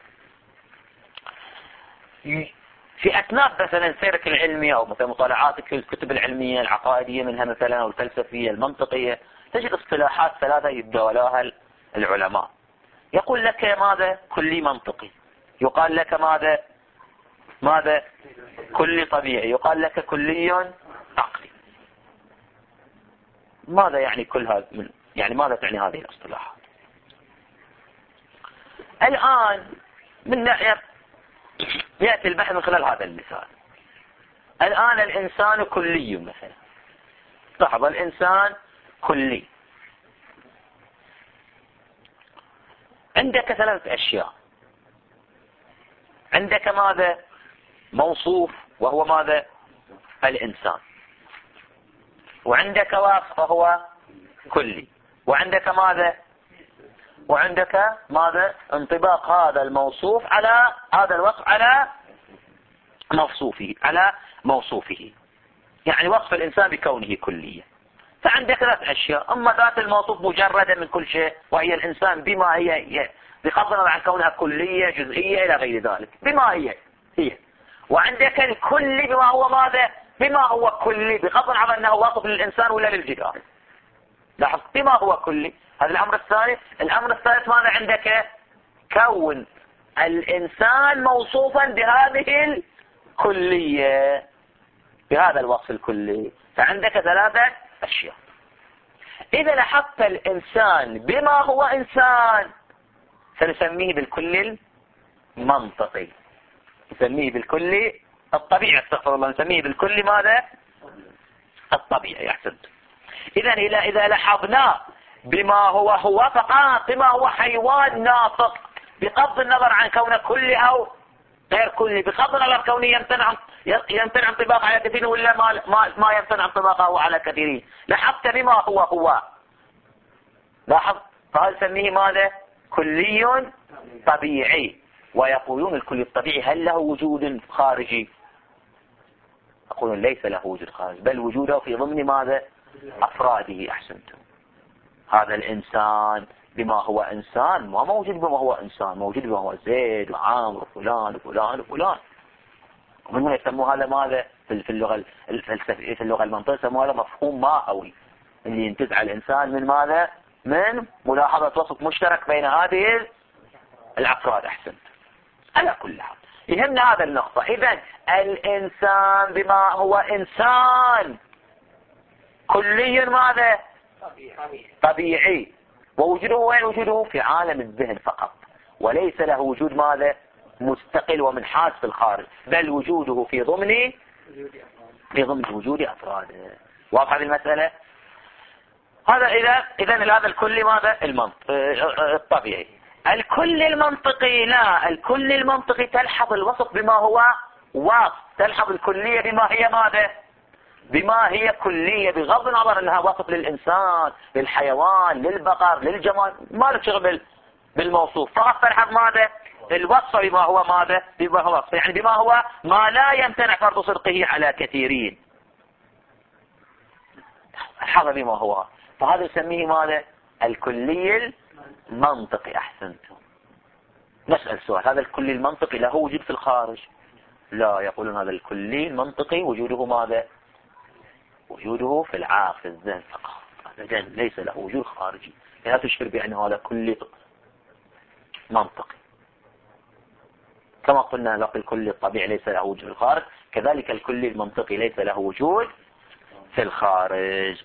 في أثناء مثلا سيرك العلمي أو مثلا مطالعاتك الكتب العلمية العقائدية منها مثلا أو الفلسفية المنطقية، تجد اصطلاحات 3 يتداولها العلماء. يقول لك ماذا؟ كلي منطقي. يقال لك ماذا؟ كلي طبيعي. يقال لك كلي عقلي. ماذا يعني كل هذا؟ يعني ماذا تعني هذه الاصطلاحات؟ الآن من ناحية يأتي البحث من خلال هذا المثال. الآن الإنسان كلي مثلا. لاحظ، الإنسان كلي. عندك 3 أشياء. عندك ماذا؟ موصوف وهو ماذا؟ الإنسان. وعندك واصف وهو كلي. وعندك ماذا؟ وعندك ماذا؟ انطباق هذا الموصوف على هذا الوصف على موصوفه. يعني وصف الإنسان بكونه كليا. فعندك 3 أشياء. أما ذات الموصوف مجردة من كل شيء، وهي الإنسان بما هي بغض النظر عن كونها كلية جزئية إلى غير ذلك، بما هي. وعندك الكلي بما هو ماذا؟ بما هو كلي بغض النظر أنه وصف للإنسان ولا للجدار. لاحظ، بما هو كلي. هذا الأمر الثالث. الأمر الثالث ماذا عندك؟ كون الإنسان موصوفا بهذه الكلية، بهذا الوصف الكلي. فعندك 3 أشياء. إذا لاحظت الإنسان بما هو إنسان سنسميه بالكل المنطقي. نسميه بالكل الطبيعي. استغفر الله. نسميه بالكل ماذا؟ الطبيعي. أحسنت. إذا لاحظنا بما هو فقط، بما هو حيوان ناطق بغض النظر عن كونه كلي أو غير كلي، بغض النظر كونه يمتنع انطباقه على كثيرين ولا ما يمتنع انطباقه على كثيرين. لاحظت بما هو. لاحظ، فهذا نسميه ماذا؟ كلي طبيعي. ويقولون الكلي الطبيعي هل له وجود خارجي؟ يقولون ليس له وجود خارجي، بل وجوده في ضمن ماذا؟ أفراده. أحسنتم. هذا الإنسان بما هو إنسان ما موجود بما هو إنسان، موجود بما هو زيد وعامر وفلان وفلان وفلان. ومن هنا يسموه هذا ماذا؟ في اللغة الفلسفية، في اللغة المنطقية يسموه هذا مفهوم ماهوي، اللي ينتزع الإنسان من ماذا؟ من ملاحظة وصف مشترك بين هذه الأفراد. أحسنت. على كل حال يهمنا هذا النقطة. إذن الإنسان بما هو إنسان كلي ماذا؟ طبيعي. ووجوده وين وجوده؟ في عالم الذهن فقط، وليس له وجود ماذا؟ مستقل ومنحاز في الخارج، بل وجوده في ضمن وجود أفراده. واضح هذه المسألة؟ هذا إذن هذا الكل ماذا؟ الطبيعي. الكل المنطقي لا، الكل المنطقي تلحظ الوصف بما هو وصف، تلحظ الكلية بما هي ماذا؟ بما هي كلية بغض النظر انها وصف للإنسان، للحيوان، للبقر، للجمال، ما لك شغل بالموصوف. فقط تلحظ ماذا؟ الوصف بما هو ماذا؟ بما هو وصف، يعني بما هو ما لا يمتنع فرض صدقه على كثيرين. الحظ بما هو، فهذا يسميه ماذا؟ الكلي المنطقي. أحسنتم. نسأل سؤال، هذا الكلي المنطقي له وجود في الخارج؟ لا، يقولون هذا الكلي المنطقي وجوده ماذا؟ وجوده في العقل، في الذهن فقط، ليس له وجود خارجي. لا تشعر بأن هذا كلي منطقي. كما قلنا لك الكلي الطبيعي ليس له وجود في الخارج، كذلك الكلي المنطقي ليس له وجود في الخارج.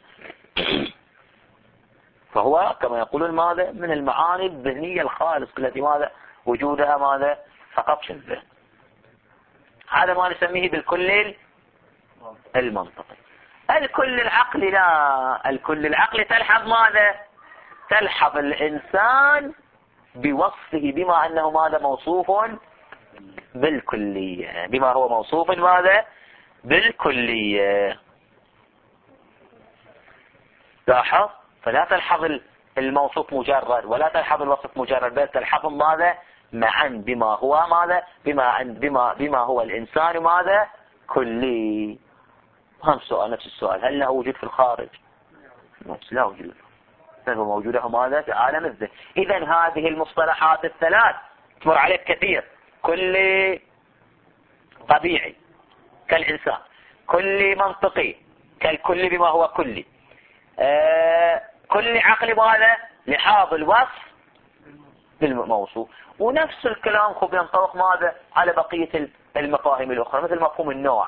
فهو كما يقولون ماذا؟ من المعاني الذهنية الخالص التي ماذا؟ وجودها ماذا؟ فقط في الذهن. هذا ما نسميه بالكل المنطقي. الكل العقلي لا، الكل العقلي تلحظ ماذا؟ تلحظ الإنسان بوصفه بما أنه ماذا؟ موصوف بالكلية، بما هو موصوف ماذا؟ بالكلية. لاحظ، فلا تلحظ الموصوف مجرد ولا تلحظ الوصف مجرد، بل تلحظ ماذا معا بما هو ماذا بما هو الإنسان ماذا كلي. هم سؤال نفس السؤال، هل له وجود في الخارج؟ لا وجود، هو موجوده ماذا في عالم الذهن. إذا هذه المصطلحات الثلاث تمر عليك كثير، كل طبيعي كالإنسان، كل منطقي كالكل بما هو كلي، كل عقل ماذا لحاظ الوصف بالموصوف. ونفس الكلام خب ينطبق ماذا على بقية المفاهيم الأخرى، مثل مفهوم النوع،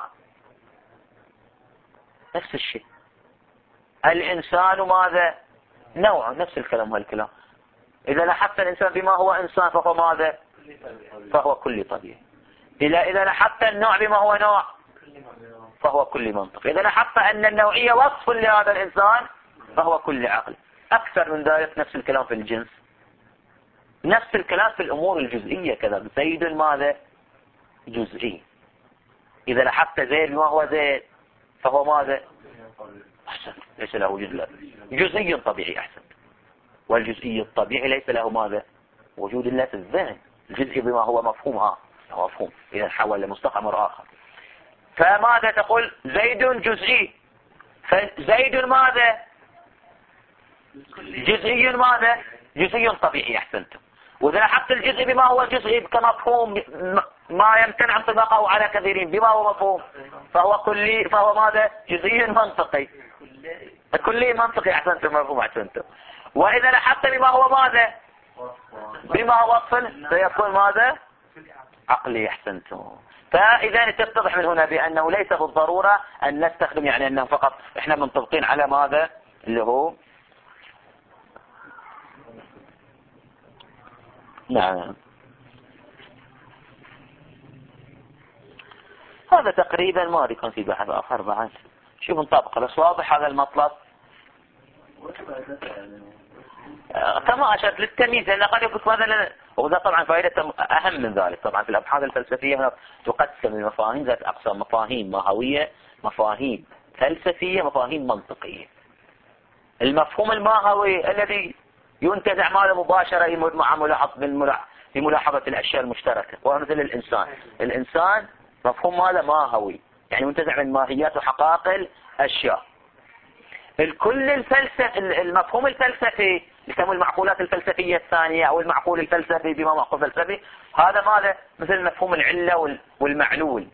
نفس الشيء. الإنسان ماذا نوع، نفس الكلام هالكلام. إذا لاحظت الإنسان بما هو إنسان فهو ماذا فهو كل طبيعي. إذا لاحظت النوع بما هو نوع فهو كل منطق. إذا لاحظت أن النوعية وصف لهذا الإنسان فهو كل عقل. أكثر من ذلك نفس الكلام في الجنس، نفس الكلام في الأمور الجزئية كذا. زيد ماذا جزئي. إذا لاحظت زيد بما هو زيد فهو ماذا أحسن، ليس له وجود، لا جزئي طبيعي. أحسن، والجزئي الطبيعي ليس له ماذا وجود إلا في الذهن. الجزئي بما هو مفهومها هو مفهوم، إذا حول لمستقمر آخر. فماذا تقول زيد جزئي، فزيد ماذا جزئي ماذا جزئي طبيعي. أحسنتم. وإذا لاحظت الجزئي بما هو جزئي كمفهوم ما يمتنع انطباقه على كثيرين بما هو مفهوم فهو كلي، فهو ماذا جزئي منطقي، كلي منطقي. أحسنتم، مفهوم. أحسنتم. وإذا لاحظت بما هو ماذا بما هو وصف سيكون ماذا عقلي. أحسنتم. فإذا تتضح من هنا بأنه ليس بالضرورة أن نستخدم يعني أنه فقط إحنا منطبقين على ماذا اللي هو نعم. هذا تقريبا ما يكون في بحث آخر بعد. شوف نطبق بس واضح هذا المطلب. كما أشرت للتمييز، لأن قد يكون هذا، وده طبعا فائدة أهم من ذلك. طبعا في الأبحاث الفلسفية هنا تقسم المفاهيم ذات أقسام: مفاهيم ماهوية، مفاهيم فلسفية، مفاهيم منطقية. المفهوم الماهوي الذي ينتزع ماذا مباشرة بملاحظة الأشياء المشتركة، ومثل الإنسان مفهوم ماذا ماهوي، يعني ينتزع من ماهيات وحقائق الأشياء. الكل المفهوم الفلسفي يسمى المعقولات الفلسفية الثانية أو المعقول الفلسفي بما معقول فلسفي. هذا ماذا مثل مفهوم العلة والمعلول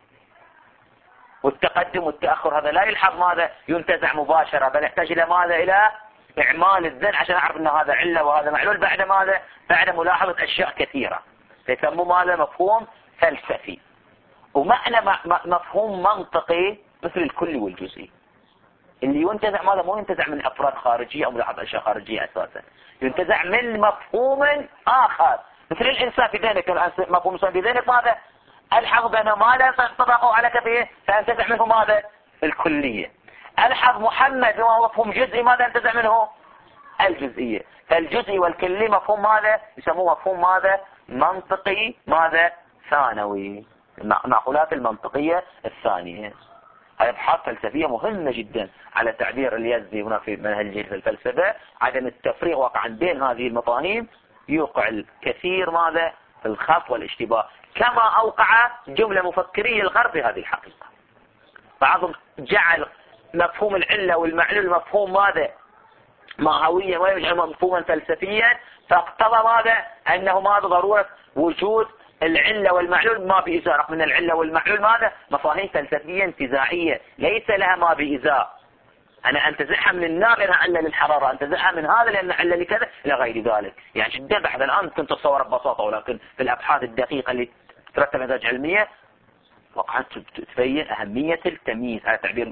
والتقدم والتأخر. هذا لا يلحظ ماذا ينتزع مباشرة، بل يحتاج إلى ماذا إلى إعمال الذهن عشان أعرف أن هذا علة وهذا معلول بعد ماذا بعد ملاحظة أشياء كثيرة. يسمى ماذا مفهوم فلسفي. ومعنى مفهوم منطقي مثل الكل والجزئي اللي ينتزع ماذا مو ينتزع من أفراد خارجية أو ملاحظة أشياء خارجية أساسا، ينتزع من مفهوم آخر. مثل الإنسان في ذهنك، مفهوم الإنسان في ذهنك ماذا ألحظ بأنه ما لا ينطبق على كثير فينتزع منه ماذا الكلية. ألحظ محمد وهو مفهوم جزئي ماذا ينتزع منه الجزئية. فالجزئي والكلي مفهوم ماذا يسموه مفهوم ماذا منطقي ماذا ثانوي، المعقولات المنطقية الثانية. هذه أبحاث فلسفية مهمة جدا على تعبير اليزدي هنا في منهج الفلسفة. عدم التفريق واقعا بين هذه المفاهيم يوقع الكثير ماذا في الخط والاشتباه، كما أوقع جملة مفكرية الغرب في هذه الحقيقة. بعضهم جعل مفهوم العلة والمعلول مفهوم ماذا ماهويا ويجعل مفهوما فلسفيا، فاقتضى ماذا أنه ماذا ضرورة وجود العلة والمعلول ما بإزاء، رغم من العلة والمعلول ماذا مفاهيم فلسفية انتزاعية ليس لها ما بإزاء. أنا أنتزعها من النار لأنها علة للحرارة، أنتزعها من هذا لأنها علة لكذا إلى غير ذلك. يعني جدا بحث الآن ممكن تتصور ببساطة، ولكن في الأبحاث الدقيقة اللي ترتب نتائج علمية وقعت تبين أهمية التمييز. على تعبير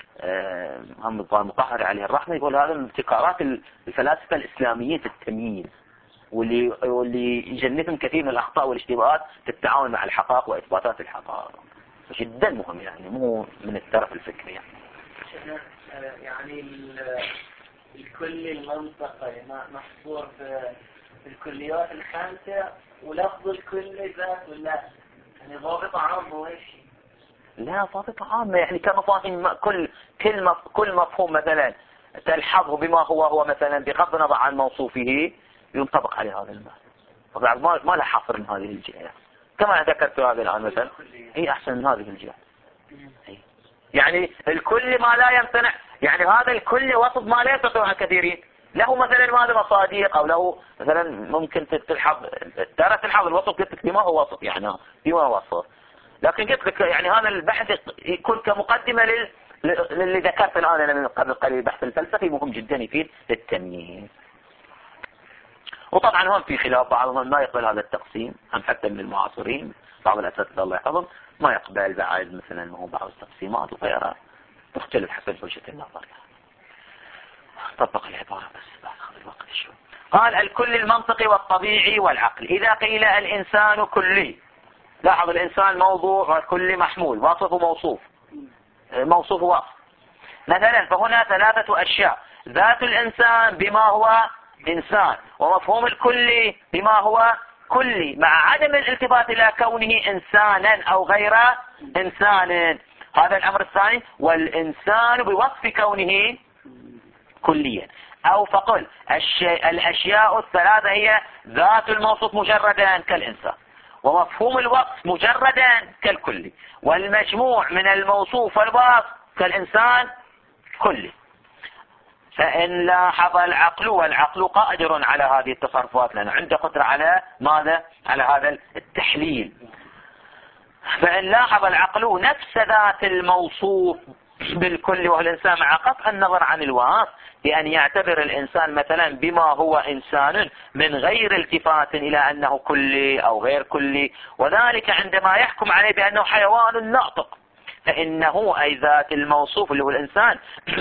محمد المطهري عليه الرحمة يقول هذا من ابتكارات الفلاسفة الإسلاميين في التمييز، واللي يجنبهم كثير من الأخطاء والاشتباهات في التعامل مع الحقائق وإثباتات الحقائق. جدا مهم، يعني مو من الطرف الفكري
يعني الكل المنطقي محصور في الكليات الخامسة، ولفظ الكل ذات ولا يعني ضابط عام هو شيء؟
لا ضابط عام، يعني كمفاهيم كل مفهوم مثلا تلحظه بما هو مثلا بغض النظر عن موصوفه ينطبق عليه هذا المعنى. ما له حصر من هذه الجهة، كما ذكرت هذا الآن مثلا هي أحسن من هذه الجهة. يعني الكل ما لا يمتنع، يعني هذا الكل وصف ما لا يستطيع كثيرين، له مثلا ماذا مصادق أو له مثلا ممكن تلحظ الوصف قلت لك بما هو وصف، يعني بما هو وصف، لكن قلت لك يعني هذا البحث يكون كمقدمة للي ذكرت الآن أنا من قبل قليل. البحث الفلسفي مهم جدا يفيد للتمييز. وطبعا هم في خلاف، بعضهم ما يقبل هذا التقسيم، هم حتى من المعاصرين بعض الأساتذة الله يحفظهم ما يقبل بعد مثلا هو بعض التقسيمات وغيرها تختلف حسب وجهة النظر. طبق العبارة بس بعد هذا الوقت شو قال الكل المنطقي والطبيعي والعقل. إذا قيل الإنسان كلي، لاحظ الإنسان موضوع والكل محمول، واصف وموصوف، موصوف وصف مثلا. فهنا ثلاثة أشياء: ذات الإنسان بما هو إنسان، ومفهوم الكلي بما هو كلي، مع عدم الالتفات إلى كونه إنسانا أو غير إنسان. هذا الأمر الثاني. والإنسان بوصف كونه كليا. أو فقل الأشياء الثلاثة هي ذات الموصوف مجردا كالإنسان، ومفهوم الوصف مجردا كالكلي، والمجموع من الموصوف والوصف كالإنسان كلي. فإن لاحظ العقل، والعقل قادر على هذه التصرفات لأنه عنده قدرة على ماذا؟ على هذا التحليل. فإن لاحظ العقل نفس ذات الموصوف بالكل وهو الإنسان، مع قطع النظر عن الوصف، بأن يعتبر الإنسان مثلا بما هو إنسان من غير التفات إلى أنه كلي أو غير كلي، وذلك عندما يحكم عليه بأنه حيوان ناطق، فإنه أي ذات الموصوف اللي هو الإنسان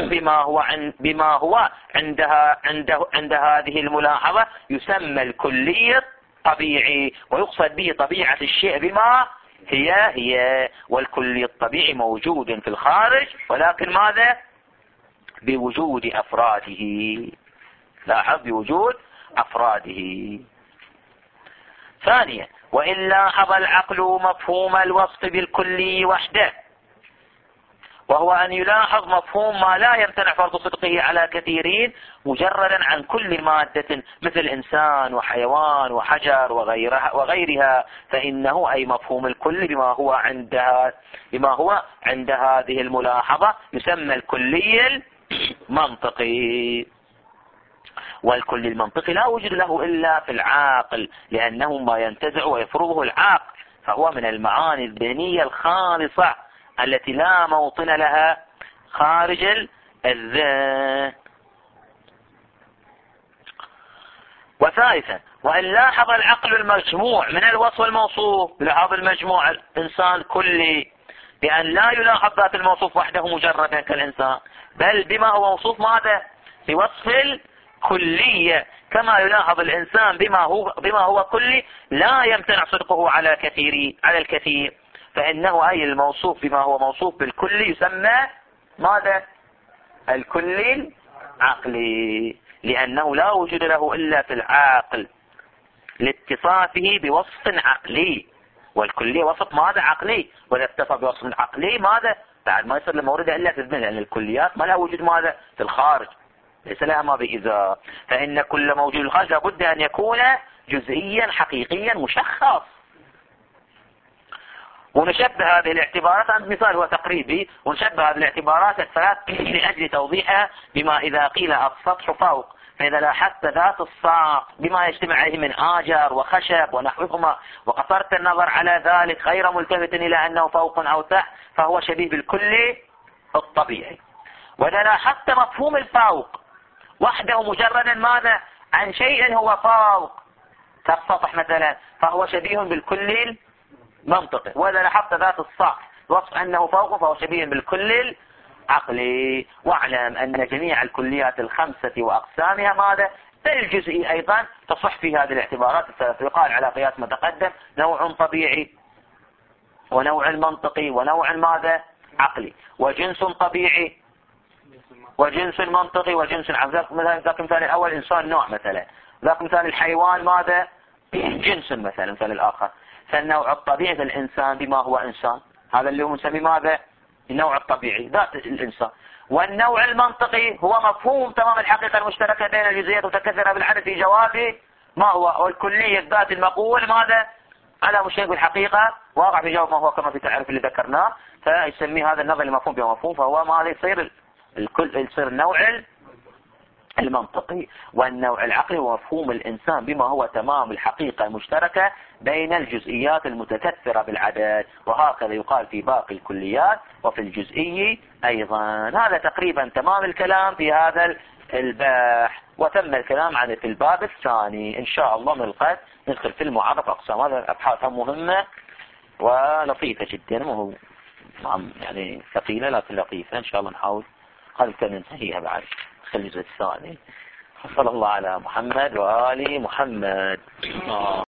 بما هو عند هذه الملاحظة يسمى الكلي الطبيعي، ويقصد به طبيعة الشيء بما هي. والكلي الطبيعي موجود في الخارج، ولكن ماذا؟ بوجود أفراده. لاحظ بوجود أفراده. ثانيا وإن لاحظ العقل مفهوم الوصف بالكلي وحده، وهو أن يلاحظ مفهوم ما لا يمتنع فرض صدقه على كثيرين مجردا عن كل مادة مثل إنسان وحيوان وحجر وغيرها، فإنه أي مفهوم الكل بما هو عند هذه الملاحظة يسمى الكلي المنطقي. والكل المنطقي لا وجود له إلا في العاقل، لأنه ما ينتزع ويفرضه العاقل، فهو من المعاني الذهنية الخالصة التي لا موطن لها خارج الذهن. وثالثا وإن لاحظ العقل المجموع من الوصف والموصوف، لاحظ المجموع الإنسان كلي، بأن لا يلاحظ ذات الموصوف وحده مجردا كالإنسان، بل بما هو موصوف ماذا؟ بوصف الكلية، كما يلاحظ الإنسان بما هو كلي لا يمتنع صدقه على الكثير، فإنه أي الموصوف بما هو موصوف بالكلي يسمى ماذا؟ الكلي العقلي، لأنه لا وجود له إلا في العاقل لاتصافه بوصف عقلي، والكلي وصف ماذا؟ عقلي، وإذا اتصف بوصف عقلي ماذا؟ بعد ما يصير لمورده إلا في الذهن، لأن الكليات ما لها وجود ماذا؟ في الخارج، ليس لها ما بإذا. فإن كل موجود الخارج لابد أن يكون جزئيا حقيقيا مشخص. ونشبه هذه الاعتبارات، عند مثال هو تقريبي، ونشبه هذه الاعتبارات الثلاث لأجل توضيحها بما إذا قيل السطح فوق، فإذا لاحظت ذات الساق بما يجتمع عليه من آجر وخشب ونحوهما، وقصرت النظر على ذلك غير ملتفت إلى أنه فوق أو تحت، فهو شبيه بالكل الطبيعي. وإذا لاحظت مفهوم الفوق وحده مجردا ماذا؟ عن شيء هو فوق كالسطح مثلا، فهو شبيه بالكل منطقي. وإذا لاحظت ذات السطح وصف أنه فوق، فهو شبيه بالكل العقلي. واعلم أن جميع الكليات الخمسة وأقسامها ماذا؟ الجزئي أيضا تصح في هذه الاعتبارات الثلاثة. يقال على قياس متقدم نوع طبيعي ونوع منطقي ونوع ماذا؟ عقلي، وجنس طبيعي وجنس منطقي وجنس عقلي. ذاك مثال الأول إنسان نوع مثلا، ذاك مثال الحيوان ماذا؟ جنس مثلا الآخر. فالنوع الطبيعي الإنسان بما هو إنسان، هذا اللي هو نسميه ماذا؟ النوع الطبيعي ذات الإنسان. والنوع المنطقي هو مفهوم تمام الحقيقة المشتركة بين الجزئيات وتكثر بالعدد في جوابه ما هو، والكلية ذات المقول ماذا على مشترك بالحقيقة واقع في جواب ما هو كما في التعريف اللي ذكرناه، فيسميه هذا النظر المفهوم بمفهوم، فهو ماذا يصير الكل يصير النوع المنطقي. والنوع العقلي هو مفهوم الإنسان بما هو تمام الحقيقة المشتركة بين الجزئيات المتكثرة بالعدد، وهكذا يقال في باقي الكليات وفي الجزئي أيضا. هذا تقريبا تمام الكلام في هذا الباحث، وتم الكلام عن في الباب الثاني. إن شاء الله من الغد ندخل في المعرف أقسام. هذا الأبحاث مهمة ولطيفة جدا، وهو يعني ثقيلة لكن لطيفة. إن شاء الله نحاول قبل أن ننتهيها بعد الجزء الثاني. صلى الله على محمد وآل محمد.